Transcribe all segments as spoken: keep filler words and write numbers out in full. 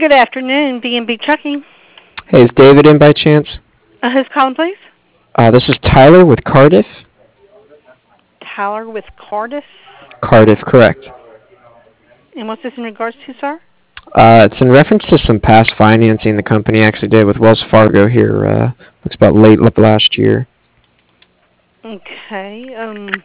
Good afternoon, B and B Trucking. Hey, is David in by chance? Uh, who's calling, please? Uh, this is Tyler with Cardiff. Tyler with Cardiff. Cardiff, correct. And what's this in regards to, sir? Uh, it's in reference to some past financing the company actually did with Wells Fargo here. Uh, looks about late last year. Okay. Um,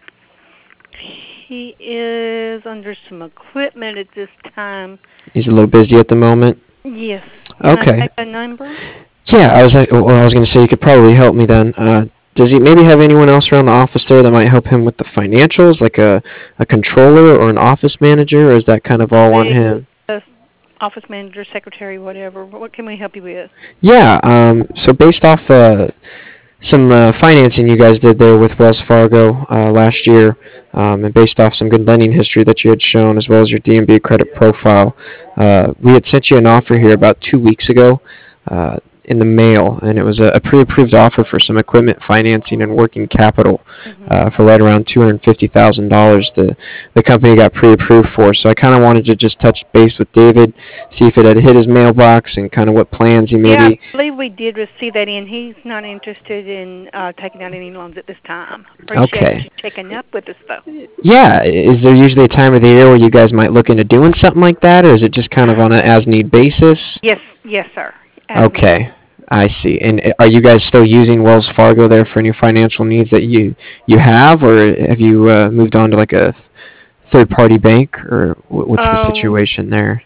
he is under some equipment at this time. He's a little busy at the moment. Yes. Can I Okay. take a number? Yeah, I was like, well, I was going to say you could probably help me then. Uh, does he maybe have anyone else around the office there that might help him with the financials, like a, a controller or an office manager, or is that kind of all on The him? uh, office manager, secretary, whatever. What can we help you with? Yeah, um, so based off uh, some uh, financing you guys did there with Wells Fargo uh, last year, um, and based off some good lending history that you had shown, as well as your D and B credit profile, uh, we had sent you an offer here about two weeks ago uh, in the mail, and it was a, a pre-approved offer for some equipment financing and working capital Mm-hmm. uh, for right around two hundred fifty thousand dollars. The the company got pre-approved for. So I kind of wanted to just touch base with David, see if it had hit his mailbox, and kind of what plans he Yeah, I maybe. believe we did receive that in. He's not interested in uh, taking out any loans at this time. Appreciate Okay. you checking up with us, though. Yeah, is there usually a time of the year where you guys might look into doing something like that, or is it just kind of on an as-need basis? Yes, yes, sir. As needed. Okay, I see. And uh, are you guys still using Wells Fargo there for any financial needs that you you have, or have you uh, moved on to like a th- third-party bank, or wh- what's the Um, situation there?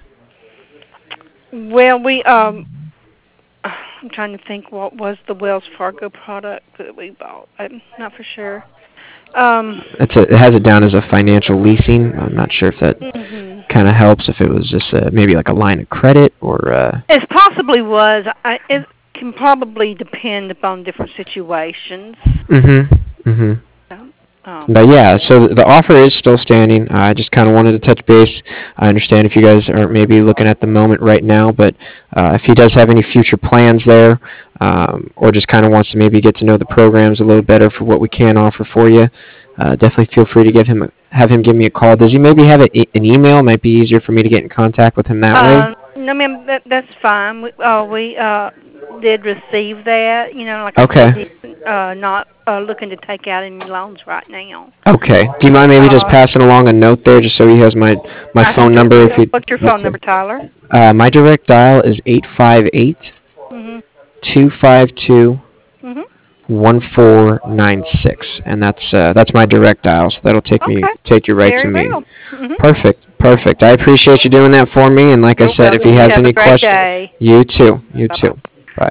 well, we um, I'm trying to think what was the Wells Fargo product that we bought. I'm not for sure. Um, It's a, it has it down as a financial leasing. I'm not sure if that mhm. kind of helps. If it was just uh, maybe like a line of credit or. Uh, It possibly was. I, it can probably depend upon different situations. mm-hmm. Mm-hmm. Um, um, But yeah, so the offer is still standing. I just kind of wanted to touch base. I understand if you guys aren't maybe looking at the moment right now, but uh, if he does have any future plans there, um, or just kind of wants to maybe get to know the programs a little better for what we can offer for you, uh, definitely feel free to give him a, have him give me a call. Does he maybe have a, an email? It might be easier for me to get in contact with him that way. uh, no, ma'am, that, that's fine. We, uh, we uh, did receive that. You know, like I said, Okay. he's uh, not uh, looking to take out any loans right now. Okay. Do you mind maybe just Uh, passing along a note there, just so he has my my I can phone do number if that. he. What's your phone Okay. number, Tyler? Uh, my direct dial is eight five eight Mhm. two five two Mhm. one four nine six, and that's uh, that's my direct dial, so that'll take me Okay. take you right to Very me. well. Mhm. Perfect, perfect. I appreciate you doing that for me, and like I You're said, if he welcome. You has have a any great questions, day. you too, you Bye bye. too. Bye.